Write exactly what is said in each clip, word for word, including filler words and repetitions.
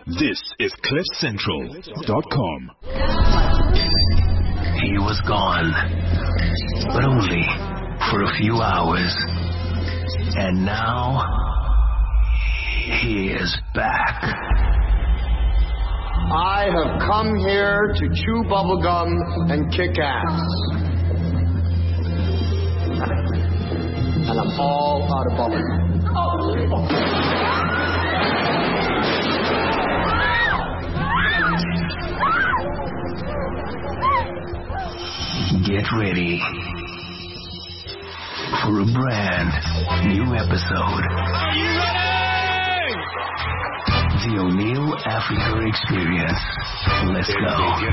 This is cliff central dot com. He was gone, but only for a few hours. And now, he is back. I have come here to chew bubblegum and kick ass. And I'm all out of bubblegum. Oh. Get ready for a brand new episode. Are you ready? The O'Neill Africa Experience. Let's go.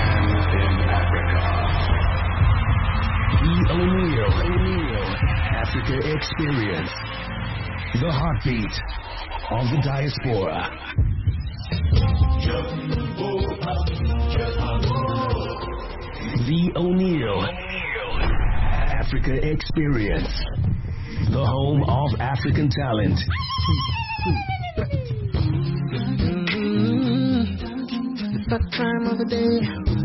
The O'Neill, O'Neill Africa Experience. The heartbeat of the diaspora. The O'Neill Africa Experience, the home of African talent. Mm-hmm. It's that time of the day.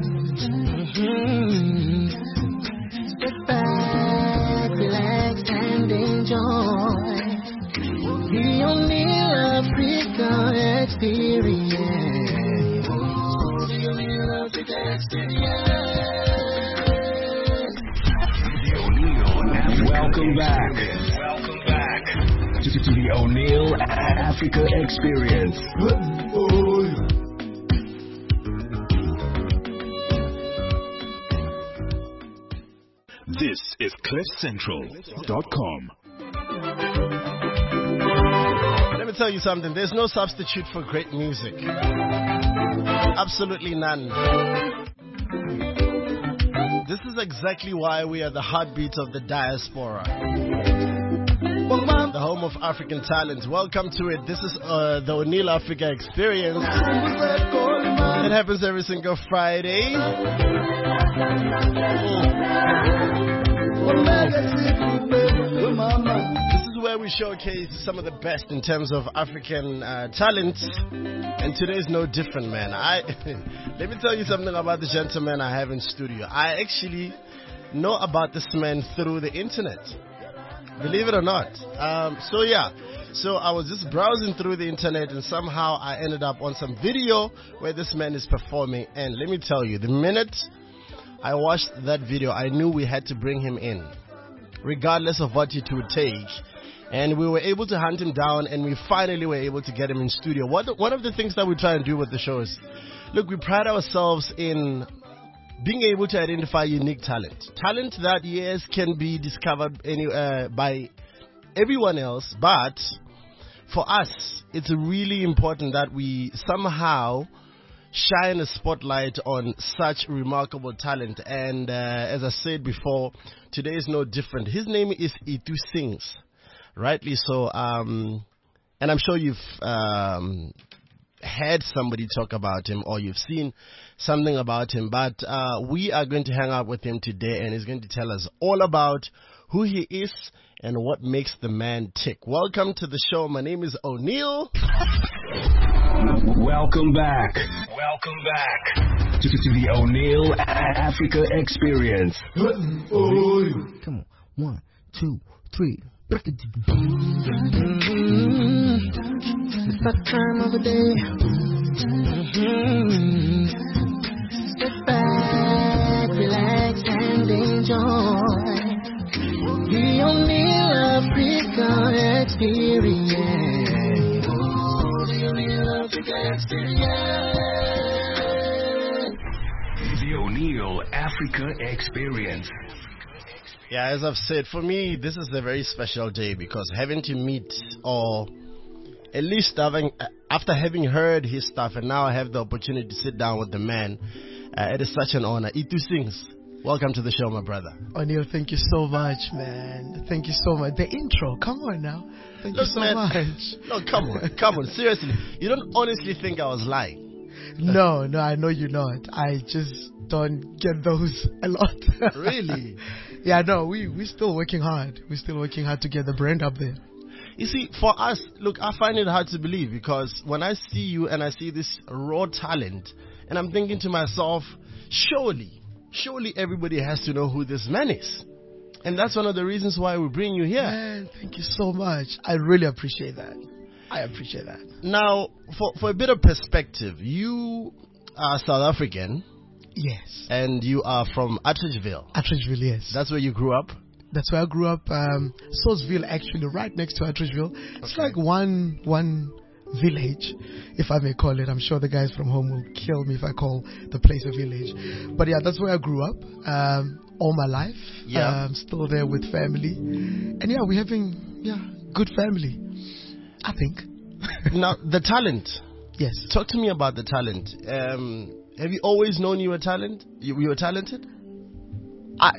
Mm-hmm. Sit back, relax, and enjoy the O'Neill Africa Experience. The O'Neill Africa Experience. Welcome back. Welcome back to, to the O'Neill Africa Experience. This is cliff central dot com. Let me tell you something. There's no substitute for great music. Absolutely none. This is exactly why we are the heartbeat of the diaspora. The home of African talent. Welcome to it. This is uh, the O'Neill Africa Experience. It happens every single Friday. This is where we showcase some of the best in terms of African uh, talent. And today's no different, man. I let me tell you something about the gentleman I have in studio. I actually know about this man through the internet. Believe it or not. Um, so yeah, so I was just browsing through the internet and somehow I ended up on some video where this man is performing. And let me tell you, the minute I watched that video, I knew we had to bring him in, regardless of what it would take. And we were able to hunt him down, and we finally were able to get him in studio. What, one of the things that we try and do with the show is, look, we pride ourselves in being able to identify unique talent. Talent that, yes, can be discovered any, uh, by everyone else, but for us, it's really important that we somehow shine a spotlight on such remarkable talent. And uh, as I said before, today is no different. His name is Itu Sings. Rightly so, um, and I'm sure you've um, had somebody talk about him or you've seen something about him, but uh, we are going to hang out with him today and he's going to tell us all about who he is and what makes the man tick. Welcome to the show. My name is O'Neill. Welcome back. Welcome back to, to the O'Neill Africa Experience. Come on, one, two, three. Mm-hmm. It's that time of the day. Mm-hmm. Sit back, relax, and enjoy the O'Neill Africa Experience. The O'Neill Africa Experience. The O'Neill Africa Experience. Yeah, as I've said, for me, this is a very special day because having to meet, or at least having, after having heard his stuff, and now I have the opportunity to sit down with the man, uh, it is such an honor. Itu Sings, welcome to the show, my brother. O'Neill, thank you so much, man. Thank you so much. The intro, come on now. Thank Look, you so man, much. No, come on, come on, seriously. You don't honestly think I was lying? No, no, I know you're not. I just don't get those a lot. Really? Yeah, no, we, we're still working hard. We're still working hard to get the brand up there. You see, for us, look, I find it hard to believe because when I see you and I see this raw talent, and I'm thinking to myself, surely, surely everybody has to know who this man is. And that's one of the reasons why we bring you here. Man, thank you so much. I really appreciate that. I appreciate that. Now, for, for a bit of perspective, you are South African. Yes. And you are from Atteridgeville. Atteridgeville, yes. That's where you grew up? That's where I grew up. Um, Sosville, actually, right next to Atteridgeville. It's Okay. like one one village, if I may call it. I'm sure the guys from home will kill me if I call the place a village. But yeah, that's where I grew up um, all my life. Yeah. Um, still there with family. And yeah, we're having yeah good family, I think. Now, the talent. Yes. Talk to me about the talent. Um, have you always known you were talent? You, you were talented? I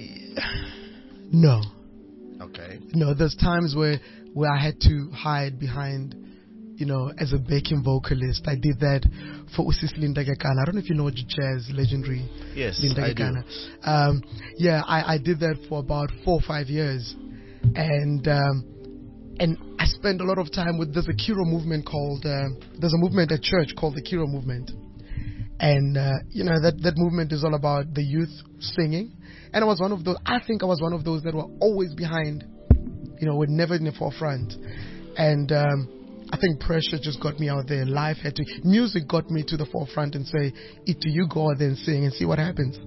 no. Okay. No, there's times where where I had to hide behind, you know, as a backing vocalist. I did that for Usisi Linda Gekana. I don't know if you know jazz legendary Yes, Linda I do. Gekana. Um, yeah, I, I did that for about four or five years, and um, and I spent a lot of time with. There's a Kiro movement called. Uh, there's a movement at church called the Kiro movement, and uh, you know that that movement is all about the youth singing. And I was one of those. I think I was one of those that were always behind. You know, were never in the forefront, and. Um, I think pressure just got me out there. Life had to, music got me to the forefront and say, "It do you go out there and sing and see what happens."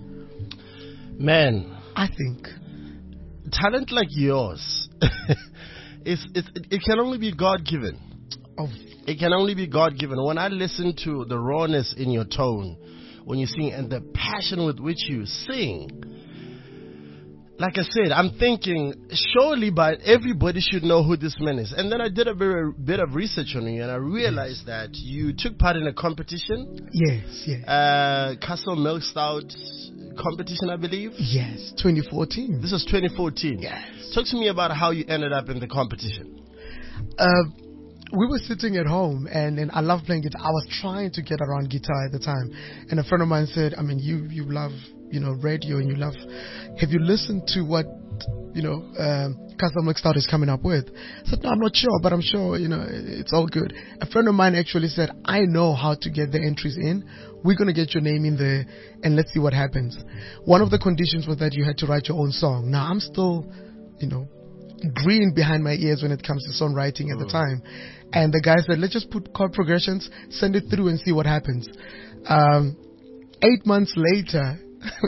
Man, I think talent like yours, it's, it's, it can only be God-given. of It can only be God-given. When I listen to the rawness in your tone, when you sing, and the passion with which you sing, like I said, I'm thinking, surely by everybody should know who this man is. And then I did a bit, a bit of research on you, and I realized that you took part in a competition, yes, yes, uh, Castle Milk Stout competition, I believe. yes. twenty fourteen. This was twenty fourteen. Yes. Talk to me about how you ended up in the competition. Uh, we were sitting at home, and, and I love playing guitar. I was trying to get around guitar at the time, and a friend of mine said, "I mean, you you love you know radio, and you love. Have you listened to what you know um, Castle Milk Stout is coming up with?" I said, "No, I'm not sure, but I'm sure you know it's all good." A friend of mine actually said, "I know how to get the entries in. We're gonna get your name in there, and let's see what happens." One of the conditions was that you had to write your own song. Now I'm still, you know. green behind my ears when it comes to songwriting at the time. And the guy said, "Let's just put chord progressions, send it through and see what happens." Um, eight months later,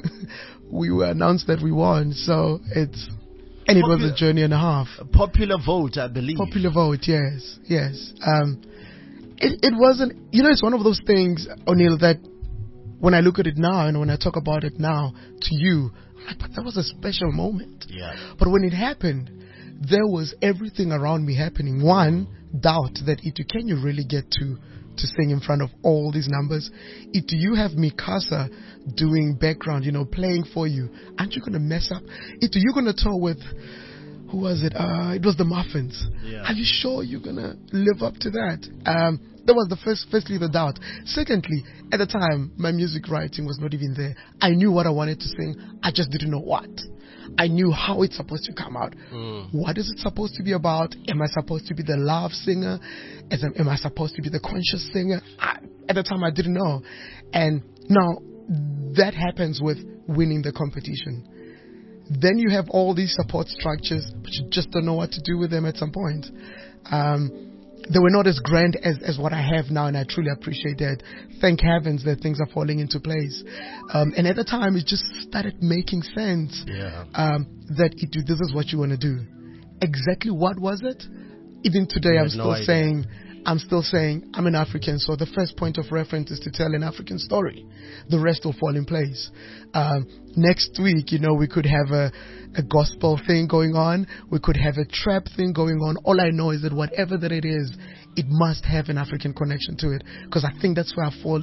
we were announced that we won. So it's, and it was a journey and a half. A popular vote, I believe. Popular vote, yes, yes. Um, it, it wasn't, you know, it's one of those things, O'Neill, that when I look at it now and when I talk about it now to you, I'm like, but that was a special moment. Yeah. But when it happened, there was everything around me happening. One, doubt that Itu, can you really get to to sing in front of all these numbers? Itu, you have Mikasa doing background, you know, playing for you. Aren't you going to mess up? Itu, you're going to tour with, who was it? Uh, it was the Muffins. Yeah. Are you sure you're going to live up to that? Um, that was the first, firstly, the doubt. Secondly, at the time, my music writing was not even there. I knew what I wanted to sing. I just didn't know what. I knew how it's supposed to come out. Mm. What is it supposed to be about? Am I supposed to be the love singer? As am I supposed to be the conscious singer? I, at the time, I didn't know. And now, that happens with winning the competition. Then you have all these support structures, but you just don't know what to do with them at some point. Um, they were not as grand as, as what I have now, and I truly appreciate that. Thank heavens that things are falling into place. Um, and at the time, it just started making sense. Yeah. Um, that it, this is what you want to do. Exactly what was it? Even today, You I'm had still no idea. saying, I'm still saying, I'm an African, so the first point of reference is to tell an African story. The rest will fall in place. Um, next week, you know, we could have a, a gospel thing going on. We could have a trap thing going on. All I know is that whatever that it is, it must have an African connection to it. Because I think that's where I fall.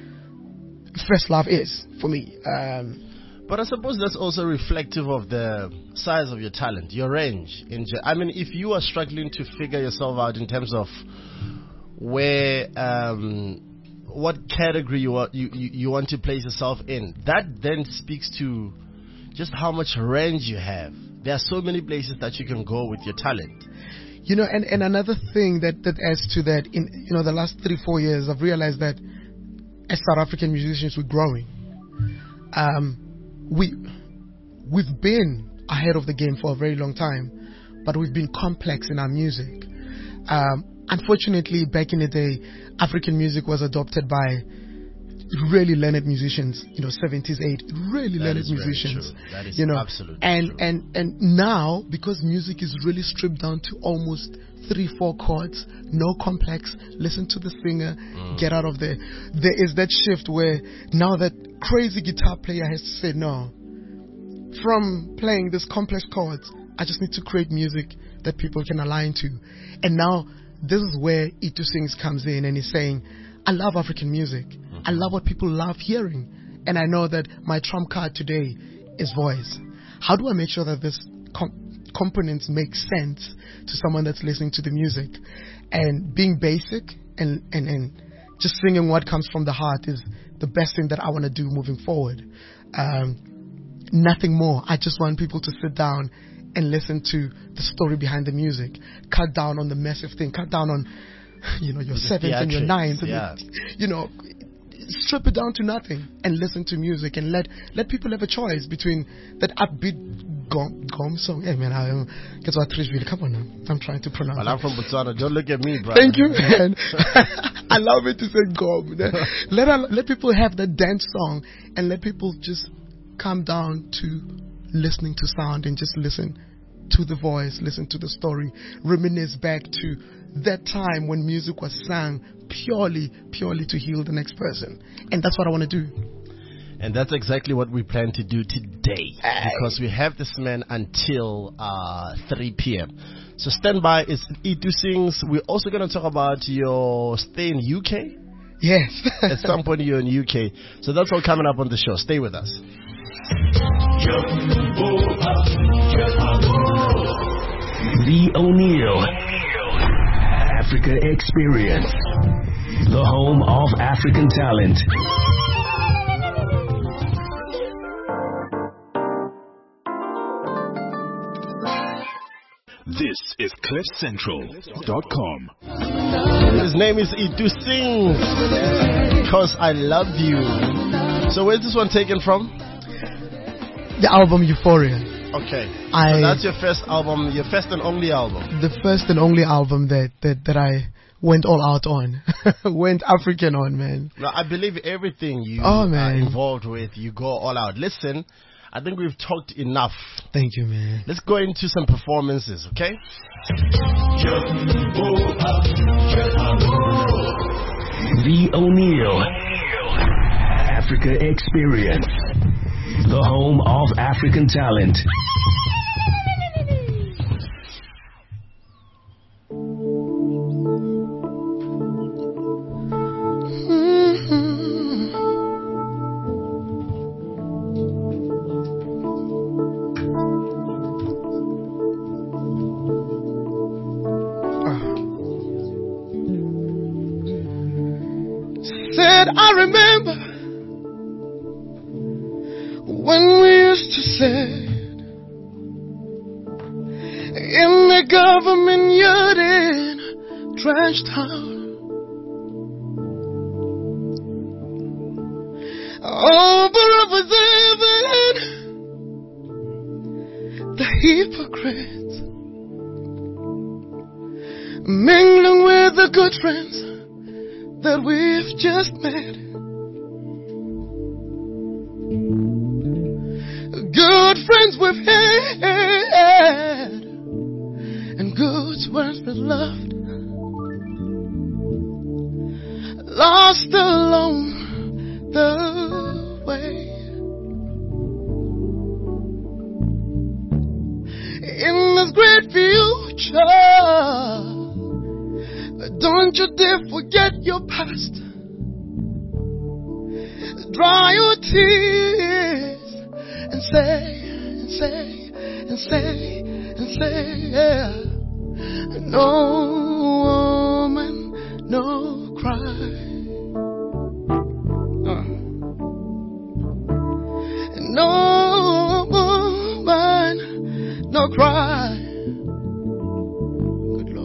First love is, for me. Um, But I suppose that's also reflective of the size of your talent, your range. In ge- I mean, if you are struggling to figure yourself out in terms of where, um, what category you, are, you, you you want to place yourself in, that then speaks to just how much range you have. There are so many places that you can go with your talent. You know, and, and another thing that, that adds to that, in, you know, the last three, four years, I've realized that as South African musicians, we're growing. Um, we, we've been ahead of the game for a very long time, but we've been complex in our music. Um, unfortunately, back in the day, African music was adopted by really learned musicians, you know, seventies, eighties, really That learned is very musicians. true. That is you know, absolutely and, true. and, and now, because music is really stripped down to almost three, four chords, no complex, listen to the singer, Mm. get out of there. There is that shift where now that crazy guitar player has to say, no, from playing these complex chords, I just need to create music that people can align to. And now, this is where Itu Sings comes in and he's saying, I love African music. Mm-hmm. I love what people love hearing. And I know that my trump card today is voice. How do I make sure that this com- components make sense to someone that's listening to the music? And being basic and, and, and just singing what comes from the heart is the best thing that I want to do moving forward. Um, nothing more. I just want people to sit down and listen to the story behind the music. Cut down on the massive thing. Cut down on, you know, your The seventh and your theatrics, ninth. yeah. And the, you know, strip it down to nothing and listen to music and let let people have a choice between that upbeat gom, gom song. Hey man, I um, guess what Trishville. Come on now. I'm trying to pronounce Well, it. I'm from Botswana. Don't look at me, bro. Thank you, man. I love it to say gom. Let let people have that dance song and let people just come down to listening to sound and just listen to the voice, listen to the story, reminisce back to that time when music was sung purely, purely to heal the next person. And that's what I want to do. And that's exactly what we plan to do today, because we have this man until uh, three p.m. So stand by. It's Itu Sings. We're also going to talk about your stay in U K. Yes. At some point you're in U K. So that's all coming up on the show. Stay with us. The O'Neill Africa Experience, the home of African talent. This is cliff central dot com. His name is Itu Sings, Because I Love You. So where's this one taken from? The album Euphoria. Okay. I, so that's your first album, your first and only album. The first and only album that, that, that I went all out on. Went African on, man. Now, I believe everything you Oh, man. are involved with, you go all out. Listen, I think we've talked enough. Thank you, man. Let's go into some performances, okay? The O'Neill Africa Experience, the home of African talent. Said I remember when we used to sit in the government yard in Trash Town. Over observing the hypocrites mingling with the good friends that we've just met. Good friends we've had and good words we've loved, lost along the way. In this great future, don't you dare forget your past. Dry your tears and say, and say, and say, and say, yeah. No woman, no cry. Uh. No woman, no cry. Good Lord.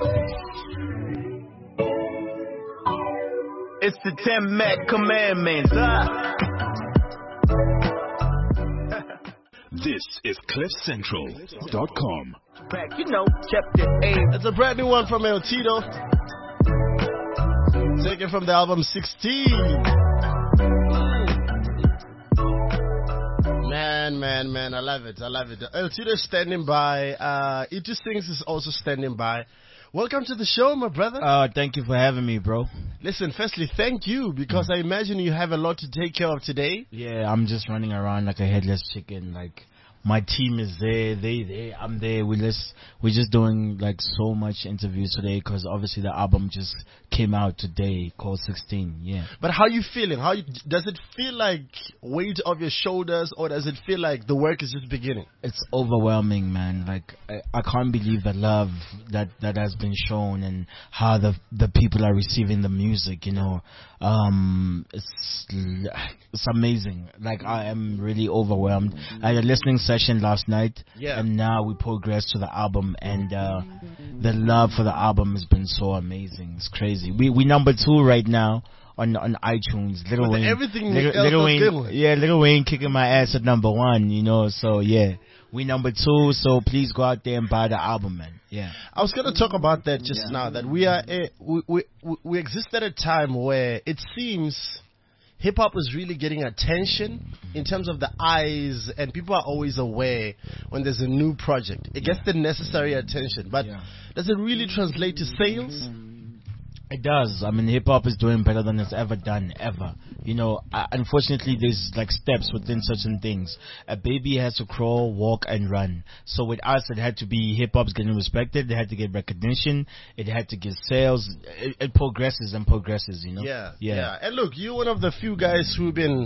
It's the Ten Mac Commandments. Ah. This is cliff central dot com. Back, you know, chapter eight. It's a brand new one from El Tito. Taken from the album sixteen. Man, man, man, I love it. I love it. El Tito is standing by. Uh, Itu Sings is also standing by. Welcome to the show, my brother. Uh, thank you for having me, bro. Listen, firstly, thank you, because I imagine you have a lot to take care of today. Yeah, I'm just running around like a headless chicken. Like, my team is there, they there, I'm there. We just we're just doing like so much interviews today because obviously the album just came out today called sixteen. Yeah. But how you feeling? How you, does it feel like weight off your shoulders, or does it feel like the work is just beginning? It's overwhelming, man. Like I, I can't believe the love that that has been shown and how the the people are receiving the music. You know, um, it's it's amazing. Like I am really overwhelmed. I had a listening session last night, yeah. and now we progress to the album, and uh, the love for the album has been so amazing. It's crazy. We we number two right now on on iTunes. Little With Wayne, everything Little, else Little was Wayne, good. yeah, Little Wayne kicking my ass at number one. You know, so yeah, we number two. So please go out there and buy the album, man. Yeah. I was going to talk about that just Yeah. now. That we are a, we, we we exist at a time where it seems hip hop is really getting attention in terms of the eyes, and people are always aware when there's a new project. It gets the necessary attention, but Yeah. does it really translate to sales? It does. I mean, hip hop is doing better than it's ever done, ever. You know, uh, unfortunately, there's like steps within certain things. A baby has to crawl, walk, and run. So with us, it had to be hip hop's getting respected. It had to get recognition. It had to get sales. It, it progresses and progresses. You know. Yeah, Yeah. yeah. And look, you're one of the few guys who've been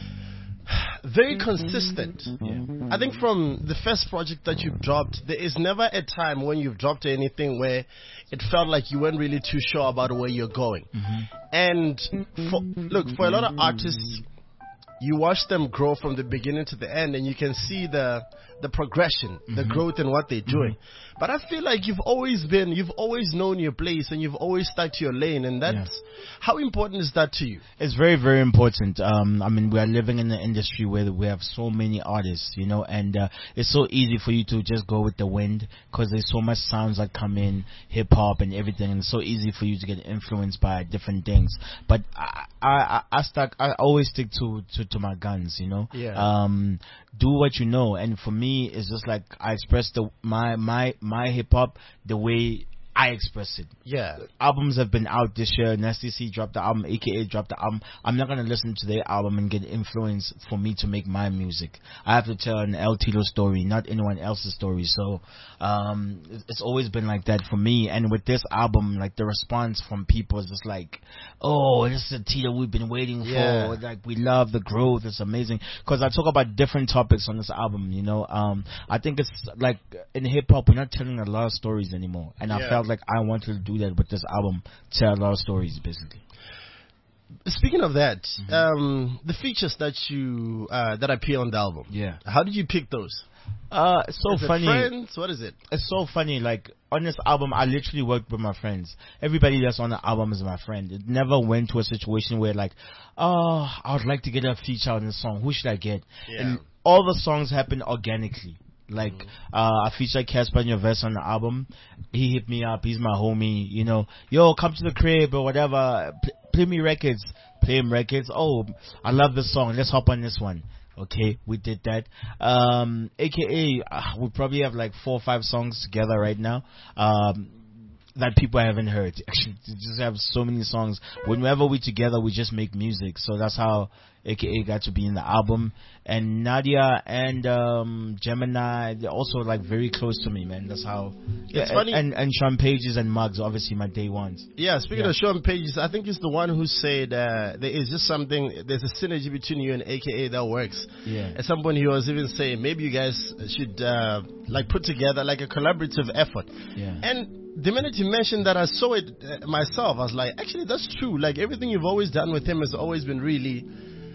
very consistent. Yeah. I think from the first project that you've dropped, there is never a time when you've dropped anything where it felt like you weren't really too sure about where you're going. Mm-hmm. And for, look, for a lot of artists, you watch them grow from the beginning to the end, and you can see the the progression, Mm-hmm. the growth in what they're doing. But I feel like you've always been, you've always known your place, and you've always stuck to your lane. And that's Yeah. how important is that to you? It's very, very important. Um, I mean, we are living in an industry where we have so many artists, you know, and uh, it's so easy for you to just go with the wind because there's so much sounds that come in, hip hop and everything, and it's so easy for you to get influenced by different things. But I, I, I, I stuck. I always stick to, to, to my guns, you know. Yeah. Um, do what you know, and for me, it's just like I express the my my my hip hop the way I express it. Yeah. Albums have been out this year. Nasty C dropped the album, A K A dropped the album. I'm not gonna listen to their album and get influence for me to make my music. I have to tell an El Tito story, not anyone else's story. So um, it's always been like that for me. And with this album, like the response from people is just like, "Oh, this is a Tito we've been waiting Yeah. for." Like we love the growth. It's amazing because I talk about different topics on this album. You know, um, I think it's like in hip hop we're not telling a lot of stories anymore, and I Yeah. felt like I wanted to do that with this album, tell a lot of stories, basically. Speaking of that, Mm-hmm. um, the features that you uh, that appear on the album, Yeah. how did you pick those? Uh, it's so Is it funny. friends? What is it? It's so funny. Like on this album, I literally worked with my friends. Everybody that's on the album is my friend. It never went to a situation where like, oh, I would like to get a feature on this song. Who should I get? Yeah. And all the songs happen organically. Like, uh, I featured Casper Nyovest on the album. He hit me up. He's my homie. You know, yo, come to the crib or whatever. P- play me records. Play him records. Oh, I love this song. Let's hop on this one. Okay, we did that. Um, A K A, uh, we probably have like four or five songs together right now. Um, that people haven't heard. Actually, we just have so many songs. Whenever we together, we just make music. So that's how A K A got to be in the album. And Nadia and um, Gemini, they're also like very close to me, man. That's how. It's yeah, funny. And and Sean Pages and Muggs, obviously my day ones. Yeah, speaking Yeah. of Sean Pages, I think he's the one who said uh, there is just something, there's a synergy between you and A K A that works. Yeah. At some point he was even saying maybe you guys should uh, like put together like a collaborative effort. Yeah. And the minute you mentioned that, I saw it uh, myself. I was like, actually, that's true. Like everything you've always done with him has always been really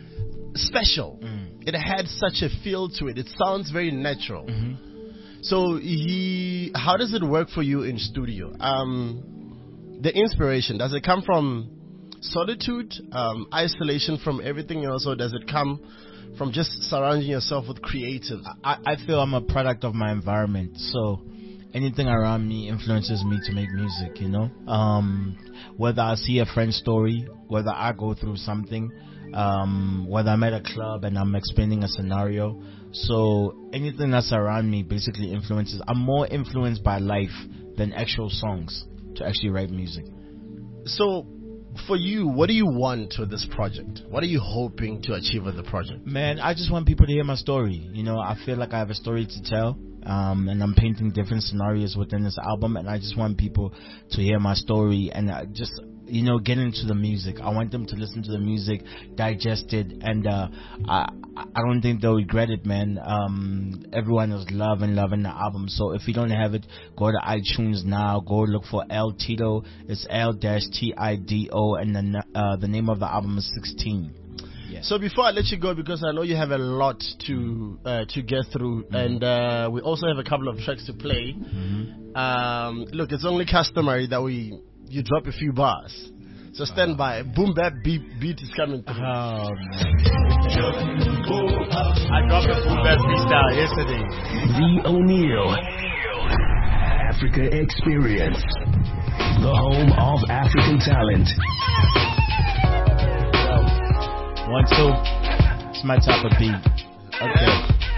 special. Mm. It had such a feel to it. It sounds very natural. Mm-hmm. So he, how does it work for you in studio? Um, the inspiration, does it come from solitude, um, isolation from everything else, or does it come from just surrounding yourself with creatives? I, I feel I'm a product of my environment, so anything around me influences me to make music, you know. Um, whether I see a friend's story, whether I go through something, um, whether I'm at a club and I'm explaining a scenario. So anything that's around me basically influences. I'm more influenced by life than actual songs to actually write music. So for you, what do you want with this project? What are you hoping to achieve with the project? Man, I just want people to hear my story. You know, I feel like I have a story to tell. Um, and I'm painting different scenarios within this album, and I just want people to hear my story and uh, just, you know, get into the music. I want them to listen to the music, digest it, and uh, I I don't think they'll regret it, man. Um, everyone is loving, loving the album. So if you don't have it, go to iTunes now. Go look for El Tito. It's L T I D O, and the uh, the name of the album is sixteen. Yeah. So before I let you go, because I know you have a lot to uh, to get through, mm-hmm. and uh, we also have a couple of tracks to play. Mm-hmm. Um, look, it's only customary that we you drop a few bars. So stand uh, by. Boom bap beat beat is coming through. Oh, I dropped a boom bap freestyle yesterday. The O'Neill Africa Experience, the home of African talent. One, two. It's my type of beat. Okay.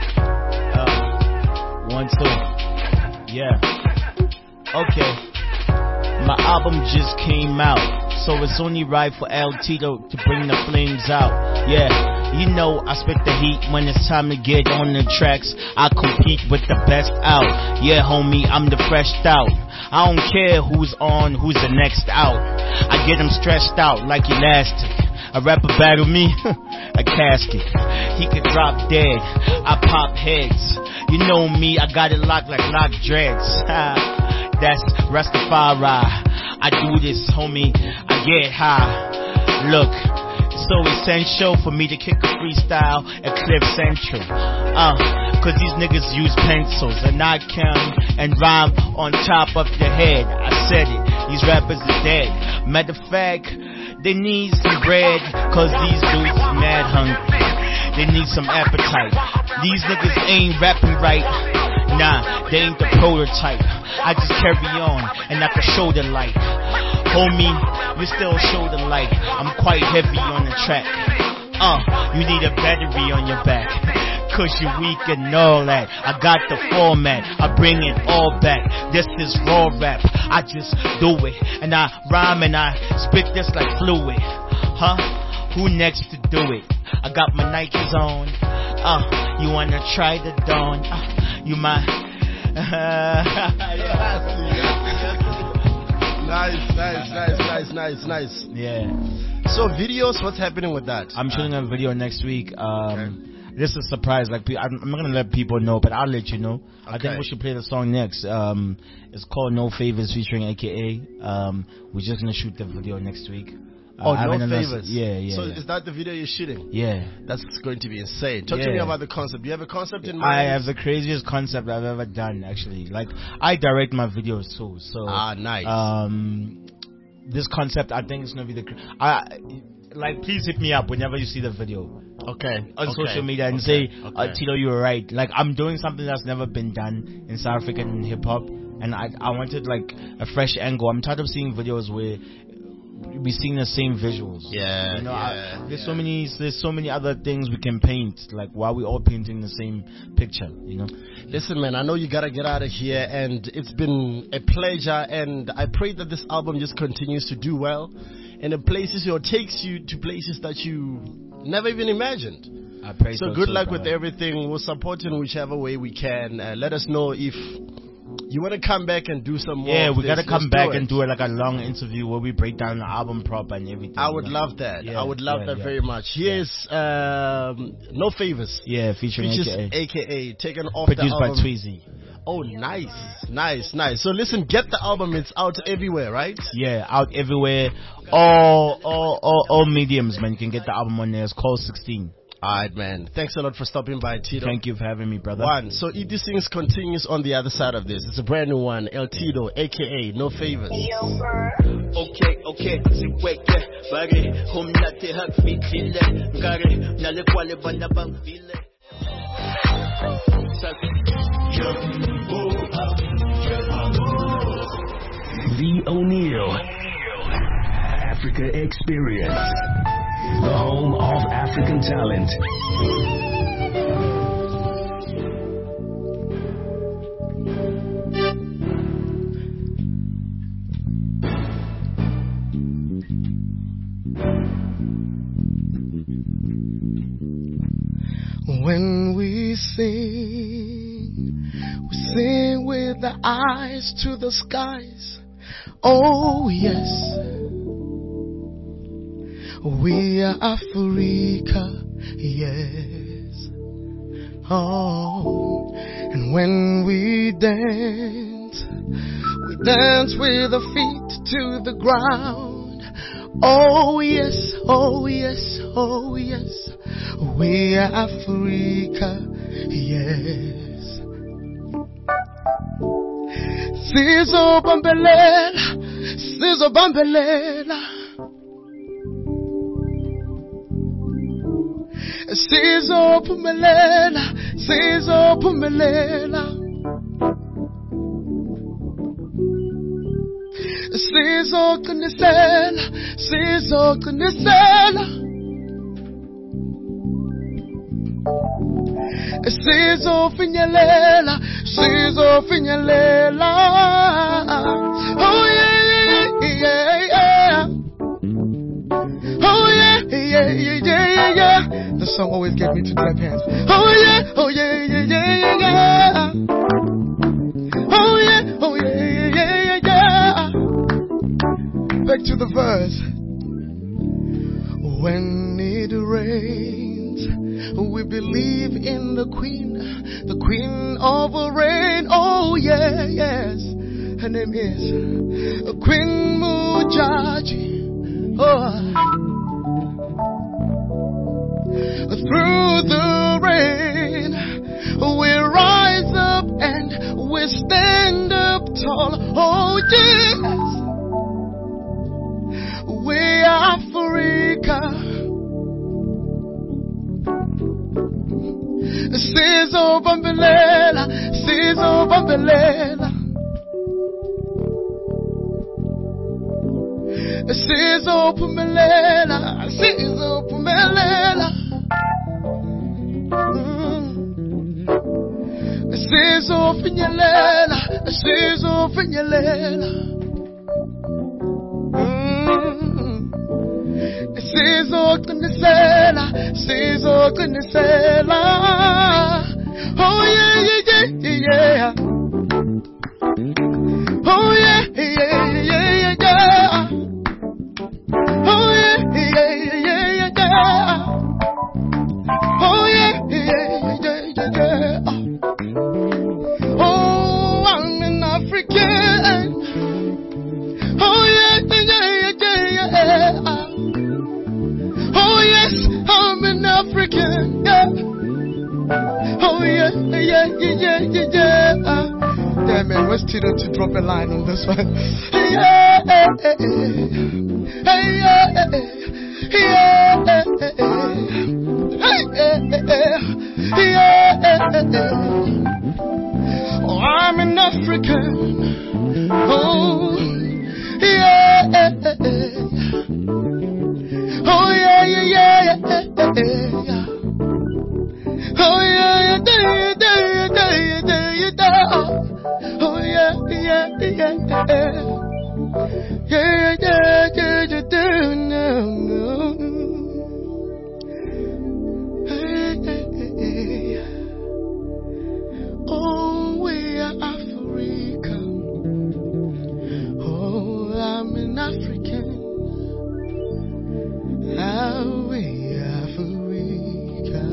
Uh, one, two. Yeah. Okay. My album just came out, so it's only right for El Tito to bring the flames out. Yeah. You know I spit the heat when it's time to get on the tracks. I compete with the best out. Yeah, homie, I'm the freshed out. I don't care who's on, who's the next out. I get them stretched out like elastic. A rapper battle me, a casket. He could drop dead, I pop heads. You know me, I got it locked like lock dreads. That's Rastafari. I do this, homie, I get high. Look, it's so essential for me to kick a freestyle at Cliff Central. Uh, cause these niggas use pencils and I can and rhyme on top of the head. I said it, these rappers are dead. Matter of fact, they need some bread, cause these dudes is mad hungry. They need some appetite. These niggas ain't rapping right. Nah, they ain't the prototype. I just carry on, and I can show the light. Homie, you still show the light. I'm quite heavy on the track. Uh, you need a battery on your back, cause you weak and all that. I got the format, I bring it all back. This is raw rap, I just do it. And I rhyme and I spit this like fluid. Huh? Who next to do it? I got my Nikes on. Uh, you wanna try the dawn? Uh, you my... Nice, nice, nice, nice, nice, nice. Yeah. So videos, what's happening with that? I'm shooting a video next week. Um, okay. This is a surprise. Like I'm not gonna let people know, but I'll let you know. Okay. I think we should play the song next. Um, it's called No Favors featuring A K A. Um, we're just gonna shoot the video next week. Uh, oh, No Favors. Yeah, yeah. So yeah. is that the video you're shooting? Yeah. That's going to be insane. Talk yeah. to me about the concept. Do you have a concept in mind? I have the craziest concept I've ever done, actually. Like, I direct my videos too, so... Ah, nice. Um, this concept, I think it's going to be the... I Like, please hit me up whenever you see the video. Okay. On okay. social media and okay. say, okay. uh, Tito, you were right. Like, I'm doing something that's never been done in South African hip-hop. And I, I wanted, like, a fresh angle. I'm tired of seeing videos where... we seeing the same visuals. Yeah, you know, yeah, I, there's yeah. so many, there's so many other things we can paint. Like, why are we all painting the same picture? You know. Listen, man, I know you gotta get out of here, and it's been a pleasure. And I pray that this album just continues to do well, and it places you or takes you to places that you never even imagined. I pray so. so Good so luck bad. with everything. We'll support you in whichever way we can. Uh, let us know if you want to come back and do some more. Yeah, we this. gotta come Let's back do and do it like a long interview where we break down the album prop and everything. I would you know? love that. Yeah, I would love yeah, that yeah. very much. Here's um, No Favors. Yeah, featuring Features A K A. A K A taken off Produced the by album. Tweezy. Oh, nice, nice, nice. So listen, get the album. It's out everywhere, right? Yeah, out everywhere. All, all, all, all mediums, man. You can get the album on there. It's called sixteen. Alright, man. Thanks a lot for stopping by, Tito. Thank you for having me, brother. One. So Edie Sings continues on the other side of this. It's a brand new one. El Tito, aka No Favors. Okay, okay, sikweke bari humnate hak fikile ngare nale kwale bana bang file. The O'Neill Africa Experience, the home of African talent. When we sing, we sing with the eyes to the skies. Oh yes, we are Africa, yes. Oh, and when we dance, we dance with our feet to the ground. Oh yes, oh yes, oh yes, we are Africa, yes. Sizo bambelela, sizo bambelela, sizo pumelela, sizo pumelela, sizo qinisela, sizo qinisela, sizo finyelela, sizo finyelela. Oh yeah, yeah, yeah. Oh yeah, yeah, yeah, yeah, yeah. The song always gets me to clap hands. Oh yeah, oh yeah, yeah, yeah, yeah. Oh yeah, oh yeah, yeah, yeah, yeah. Back to the verse. When it rains, we believe in the queen, the queen of the rain. Oh yeah, yes. Her name is Queen Mujaji. Oh. Through the rain, we rise up and we stand up tall. Oh yes, we are Africa. Sizo bambelela, sizo bambelela, sizo pumelela, sizo pumelela. Sizo finyelela, sizo finyelela. Sizo qinisela, sizo qinisela. Oh yeah, yeah, yeah, yeah. Oh yeah, yeah, yeah, yeah. Oh yeah, yeah, yeah, yeah. Oh yeah, yeah, yeah, yeah. Oh, I'm an African. Oh yeah, yeah, yeah, yeah. Oh yes, I'm an African. Yeah. Oh yeah, yeah, yeah, yeah, yeah. Yeah, man, where's Tito to drop a line on this one? Yeah, yeah, yeah, yeah, yeah. Oh, I'm an African. Oh, yeah. Oh, yeah, yeah, yeah, yeah, yeah. Oh, yeah, yeah, yeah, yeah, yeah, yeah, yeah. Oh, yeah, yeah, yeah, yeah. Yeah, yeah, yeah, yeah, yeah, no, no. Hey, hey, hey. Oh, we are Africa. Oh, I'm an African. How we Africa.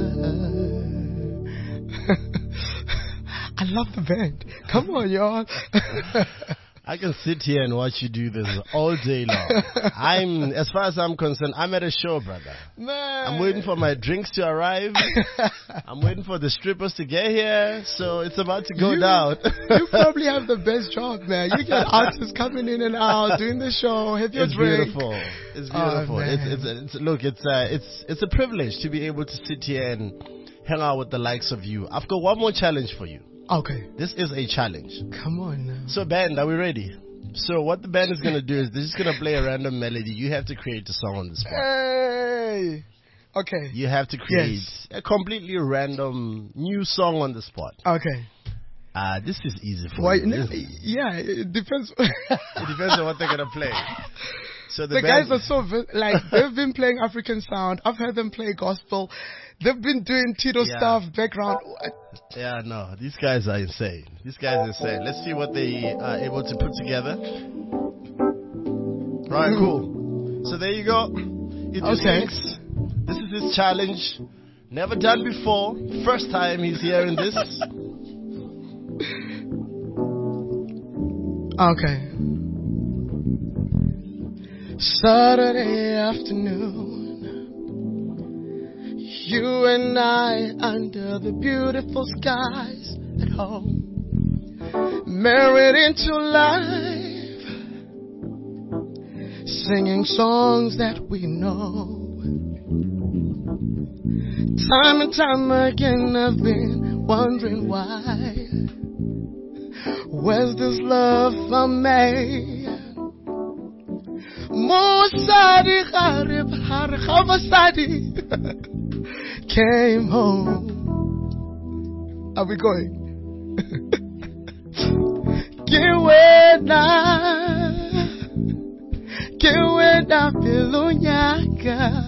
I love the band. Come on, y'all. I can sit here and watch you do this all day long. I'm, as far as I'm concerned, I'm at a show, brother. Man. I'm waiting for my drinks to arrive. I'm waiting for the strippers to get here. So it's about to go you, down. You probably have the best job, man. You get artists coming in and out, doing the show, have your it's drink. Beautiful. It's beautiful. Oh, it's, it's, it's, look, it's, uh, it's, it's a privilege to be able to sit here and hang out with the likes of you. I've got one more challenge for you. Okay. This is a challenge. Come on now. So, band, are we ready? So, what the band is going to do is they're just going to play a random melody. You have to create a song on the spot. Hey. Okay. You have to create yes. a completely random new song on the spot. Okay. Uh, this is easy for Why, you. no, yeah, it depends. It depends on what they're going to play. So the, the band, guys are so, like, they've been playing African sound. I've heard them play gospel. They've been doing Tito yeah. stuff, background. Yeah, no, these guys are insane. These guys are insane. Let's see what they are able to put together. Right, cool. So there you go. It is Okay. Links. This is his challenge. Never done before. First time he's hearing this. Okay. Saturday afternoon, you and I under the beautiful skies at home, married into life, singing songs that we know. Time and time again I've been wondering why. Where's this love from me? Mosadi Harib Harhavasadi came home. Are we going? Kiwena Kiwena Pilunyaka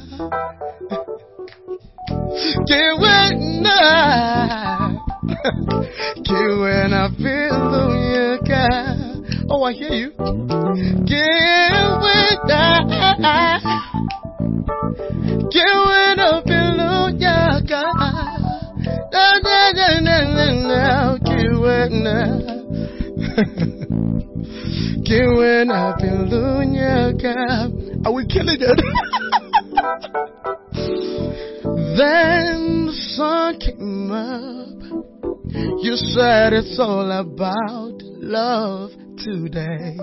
Kiwena Kiwena Pilunyaka. Oh, I hear you. Kiwena Kiwena Pilunyaka Na na na na na na Kiwena Kiwena Pilunyaka. Are we killing it? Then the sun came up. You said it's all about love today.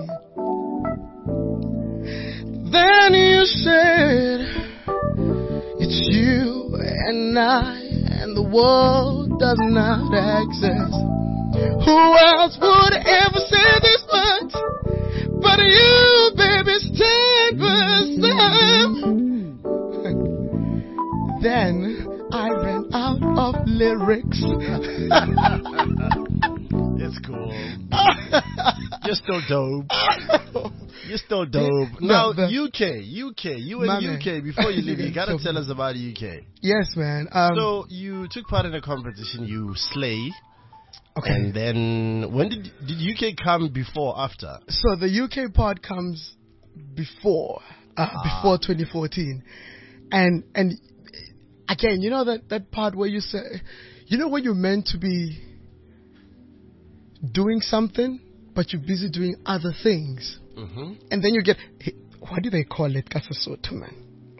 Then you said it's you and I, and the world does not exist. Who else would ever say this much but you, baby? Stand with them. Then I ran out of lyrics. It's cool. You're still dope. You're still dope. Now, No, the- U K, U K, you My in man. U K, before you leave, you gotta tell us about U K. Yes, man. Um, So, you took part in a competition, you slay, okay. and then, when did, did U K come before, after? So the U K part comes before, uh, Ah. before twenty fourteen, and and again, you know that that part where you say, you know, when you're meant to be doing something, but you're busy doing other things, Mm-hmm. and then you get, hey, what do they call it, Kasasoto, man?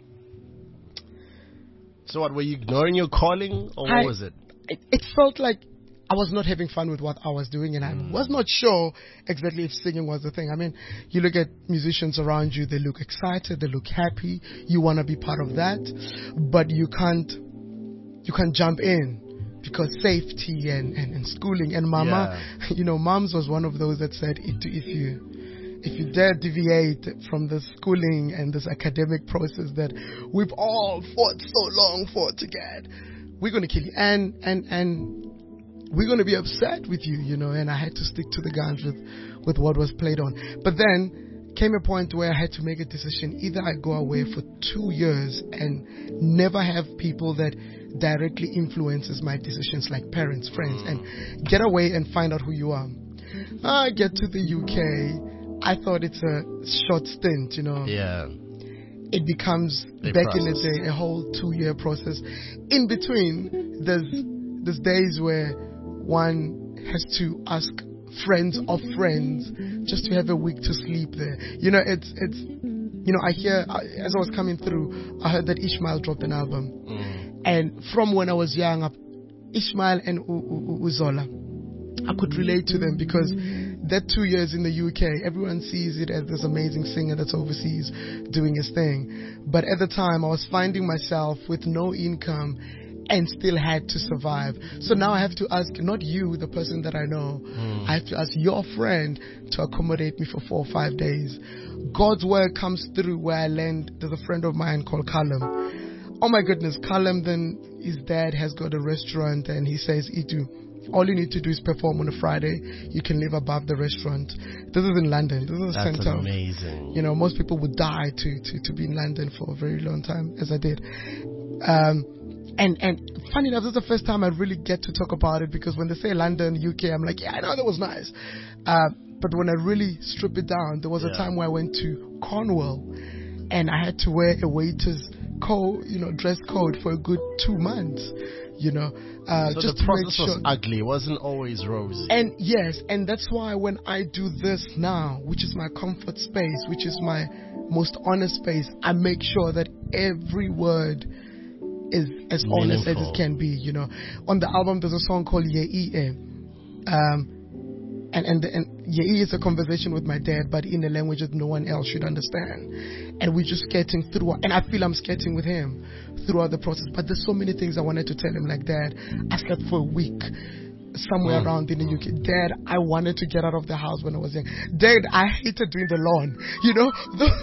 So what, were you ignoring your calling, or what I- was it? It, it felt like I was not having fun with what I was doing, and I was not sure exactly if singing was the thing. I mean, you look at musicians around you, they look excited, they look happy, you want to be part of that, but you can't, you can't jump in because safety and, and, and schooling. And mama, you know, moms was one of those that said, if if you, if you dare deviate from the schooling and this academic process that we've all fought so long for to get, we're going to kill you. And, and, and, we're going to be upset with you, you know, and I had to stick to the guns with, with what was played on. But then came a point where I had to make a decision. Either I go away for two years and never have people that directly influences my decisions, like parents, friends, and get away and find out who you are. I get to the U K. I thought it's a short stint, you know. Yeah. It becomes, A back in the process. day, a whole two-year process. In between, there's there's days where one has to ask friends of friends just to have a week to sleep there. You know, it's it's you know, I hear I- as I was coming through, I heard that Ishmael dropped an album, Mm. and from when I was young, up Ishmael and U- U- U- Uzola, I could relate to them because that two years in the U K, everyone sees it as this amazing singer that's overseas doing his thing. But at the time, I was finding myself with no income and still had to survive. So now I have to ask, not you, the person that I know, I have to ask your friend to accommodate me for four or five days. God's word comes through where I land. There's a friend of mine called Callum. Oh my goodness, Callum, then his dad has got a restaurant and he says, Itu, all you need to do is perform on a Friday. You can live above the restaurant. This is in London. This is the That's center. amazing. You know, most people would die to, to, to be in London for a very long time, as I did. Um, and, and funny enough, this is the first time I really get to talk about it, because when they say London, U K, I'm like, yeah, I know that was nice. Uh, but when I really strip it down, there was Yeah. a time where I went to Cornwall and I had to wear a waiter's code, you know, dress code for a good two months, you know, uh, So just the to make process sure. was ugly. It wasn't always rosy. And yes, and that's why when I do this now, which is my comfort space, which is my most honest space, I make sure that every word is as honest as Meaningful. it can be, you know. On the album, there's a song called Ye'ie. Um, and and and Ye'ie is a conversation with my dad, but in a language that no one else should understand. And we're just getting through, and I feel I'm skating with him throughout the process. But there's so many things I wanted to tell him, like, Dad, I slept for a week somewhere Mm. around in the U K. Dad, I wanted to get out of the house when I was young. Dad, I hated doing the lawn. You know,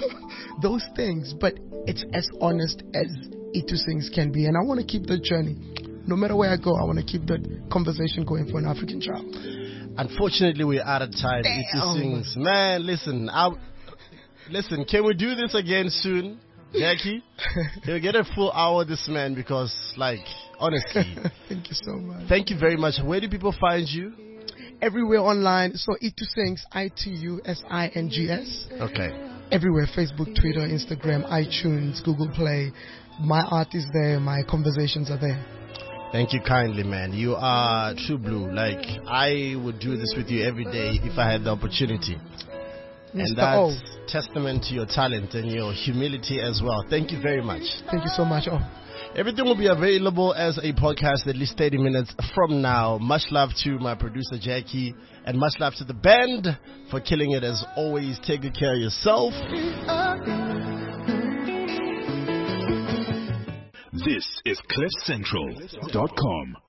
those things. But it's as honest as Itu Sings can be. And I want to keep the journey. No matter where I go, I want to keep the conversation going for an African child. Unfortunately, we're out of time. Itu Damn. Sings. Man, listen. I, listen, can we do this again soon? Jackie? He'll get a full hour, this man, because, like, honestly. Thank you so much. Thank you very much. Where do people find you? Everywhere online. So Itu Sings, I T U S I N G S. Okay. Everywhere. Facebook, Twitter, Instagram, iTunes, Google Play. My art is there. My conversations are there. Thank you kindly, man. You are true blue. Like, I would do this with you every day if I had the opportunity. Mister And that's O. testament to your talent and your humility as well. Thank you very much. Thank you so much. Oh. Everything will be available as a podcast at least thirty minutes from now. Much love to my producer, Jackie, and much love to the band for killing it as always. Take good care of yourself. This is cliff central dot com.